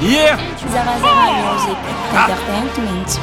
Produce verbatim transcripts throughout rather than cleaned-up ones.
Yeah. Zara Zara Music Entertainment.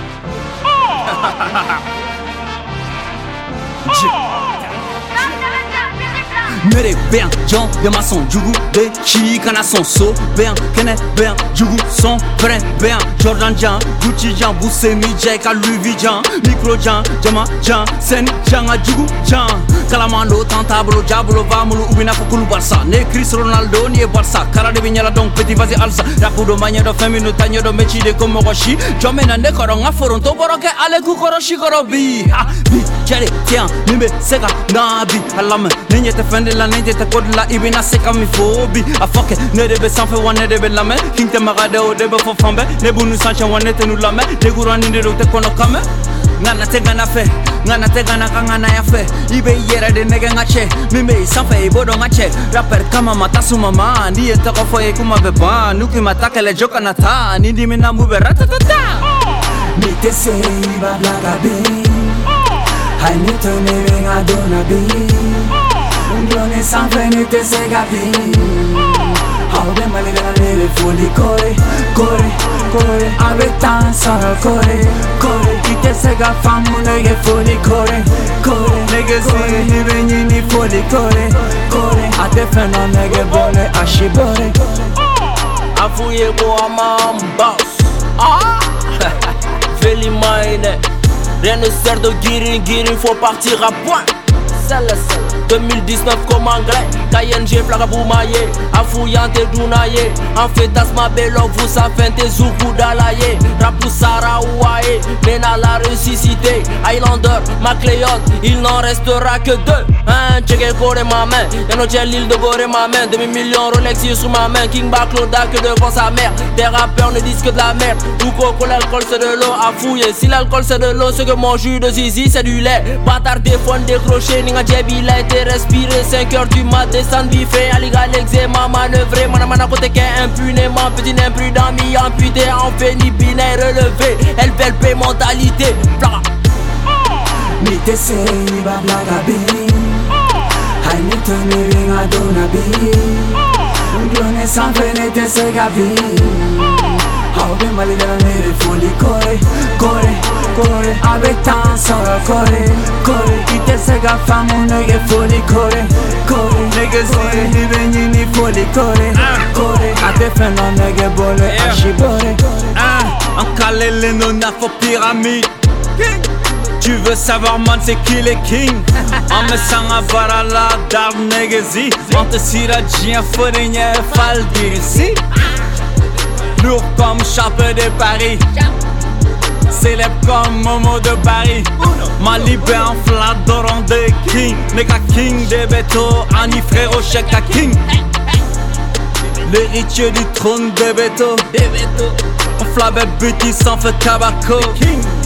Mere bern, John de maçon, Djougou, de Chicana son so, bern, Kenneth bern, Djougou, son frère, bern, Jordan Jan, Gucci Jan, Boussemi, Jeka, Louis Jan, Micro Jan, Jama Jan, Sen Jan, Djougou Jan, Calamando, Tantablo, Diablo, Vamolo, Ubina Fokulu Barça, ne Chris Ronaldo, ni Barça, Cara de Vignala, donc petit vas-y alsa, Rapudo Magna de Femino, Tagno de Mechi de Komoroshi, Jomena de Koronga, Foronto, Boroke, Aleku Koroshi Korobi, ah, bi, Jere, tiens, Nime, Sega, Nabi, Alame, Ninja te fende la ninja te kod la ibina seka mi fobi a foke ne debe sanfe wane debe lame king te magade o debe fo fambe ne bunu sanche wane te nu lame de gurani de te kono kame ngana te gana fe ngana te gana kangana ya fe ibe yere de nege ngache mi me sanfe ibodo ngache rapper kama matasu mama ndi enta ko foye kuma beba nuki mataka le joka nata ndi mina mube ratatata mi te sei ba blaga bi hai ni to ne venga dona bi Unglone sanfre ne te sega bi Haube mali della nere fuori corre, corre, corre Ave tan solo corre, corre Chi te sega famu nege fuori corre, corre Nege si ni vegni ni fuori corre, corre A te feno nege bole a shibore Afouye ko ama boss Ah Feli Maine Rien ne sert de guérir, guérir faut partir à point Celle, celle deux mille dix-neuf comme anglais K N G flaga boumaye Afouillante dounaye En fait asma belok vous savez Zoukou dalaye Rapou Sara ouaye Mena la ressuscité Highlander, MacLeod Il n'en restera que deux Hein, checker coré ma main Y'en a l'île de Goré ma main Demi-million Rolex sur ma main King Bacloda que devant sa mère Des rappeurs ne disent que de la merde Ou coco l'alcool c'est de l'eau à fouiller Si l'alcool c'est de l'eau c'est que mon jus de zizi c'est du lait Bâtard téléphone décroché Ninga djebi la été respiré cinq heures du mat descend biffé Aliga l'exéma manœuvré Mana mana côté qu'un impunément Petit imprudent mi amputé En fait ni binaire relevé L P L P mentalité Blah. Mi te sei ba blaga bi Hai ni to ne venga dona bi Unglone sanfre ne te sega bi Haube mali della nere fuori corre, corre, corre Ave tan solo corre, corre Chi te sega famu nege fuori corre, corre Nege si ni vegni ni fuori corre, corre A te feno nege bole a shibore En Kalele non a faux pyramide Tu veux savoir man c'est qui les king En me sanga barala dar negezi On te sira djien forenye fal dirisi Lourd comme Chape de Paris Célèbre comme Momo de Paris Malibé en flat d'oran de king Nega king de Beto Ani frérot Cheka king L'héritier du trône de Beto On flabait buti sans feu tabaco